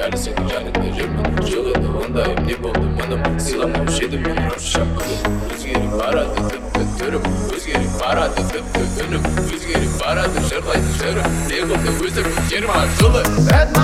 әлі сенің жаныңда жүрмін. Жоқ еді ондайым, не болды мұным сыйламаушы еді мен ұрып өзгеріп барады тіпті түрім, өзгеріп барады тіпті үнім, өзгеріп барады жырлайды жырым. Не болды өзім 20 жылы